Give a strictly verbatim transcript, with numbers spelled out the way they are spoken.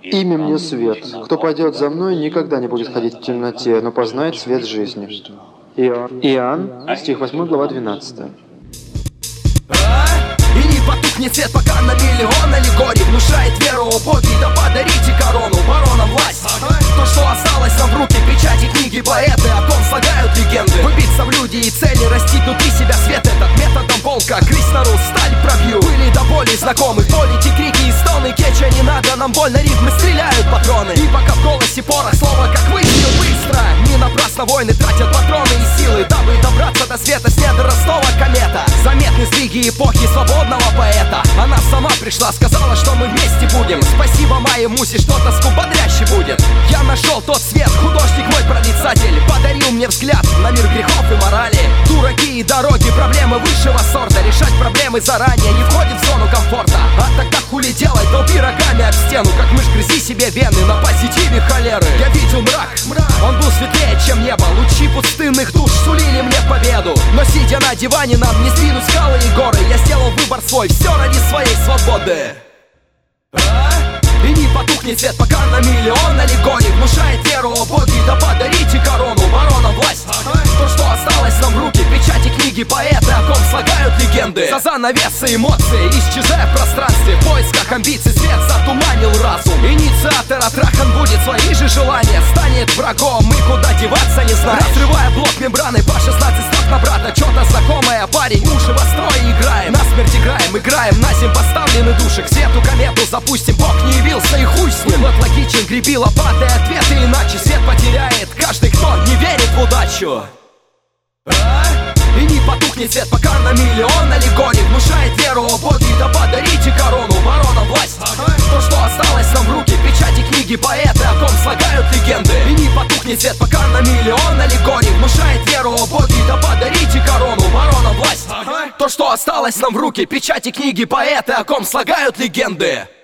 Имя мне свет. Кто пойдет за мной, никогда не будет ходить в темноте, но познает свет жизни. Иоанн, Иоанн, стих восьмой, глава двенадцатая. И не потухнет свет, пока на миллион аллегорий внушает веру, о боги, да подарите корону баронам власть. То, что осталось нам в руки, печати, книги, поэты, о ком слагают легенды. Выбиться в люди и цели, растить внутри себя свет этот методом волка. Кристору сталь пробью, были до боли знакомы. Полите крики и стоны, кеча не надо, нам больно, рифмы стреляют патроны. И пока в голосе порох, слово как выстрел быстро. Не напрасно войны тратят патроны и силы, дабы добраться до света с недр Ростова комета. Заметны сдвиги эпохи свободного поэта. Она сама пришла, сказала, что мы вместе будем. Спасибо моей музе, что тоску бодряще будет. Я нашел тот свет, художник мой прорицатель. Подарил мне взгляд на мир грехов и морали. Дураки и дороги, проблемы высшего сорта. Решать проблемы заранее не входит в зону комфорта. А тогда хули делать, долби рогами об стену. Как мышь грызи себе вены на позитиве холеры. Я видел мрак, он был светлее, чем небо. Лучи пустынных душ сулили мне победу. Но сидя на диване, нам не сдвинуть скалы и горы. Я сделал выбор свой, все ради своей свободы. И не потухнет свет, пока на миллион аллегорий внушает веру, о боги, да подарите корону баронам власть. То, что осталось нам в руки, печати, книги, поэты, о ком слагают легенды. За занавесы эмоции, исчезая в пространстве. В поисках амбиций свет затуманил разум. Инициатор отрахан будет свои же желания. Станет врагом, мы куда деваться не знаем. Разрывая блок мембраны, по шестнадцать строк на брата. Чё-то знакомое, парень, уши востро играем. Насмерть играем, играем, на земь поставлены души. К свету комету запустим, Бог не явился и хуй с ним. Вот логичен, греби лопатой ответы, иначе свет потеряет каждый, кто не верит в удачу. И не потухнет свет, пока на миллион аллегорий внушает веру, о боги, да подарите корону баронам власть. То, что осталось нам в руки, печати, книги, поэты, о ком слагают легенды. И не потухнет свет, пока на миллион аллегорий внушает веру, о боги, да подарите корону баронам власть. То, что осталось нам в руки, печати, книги, поэты, о ком слагают легенды.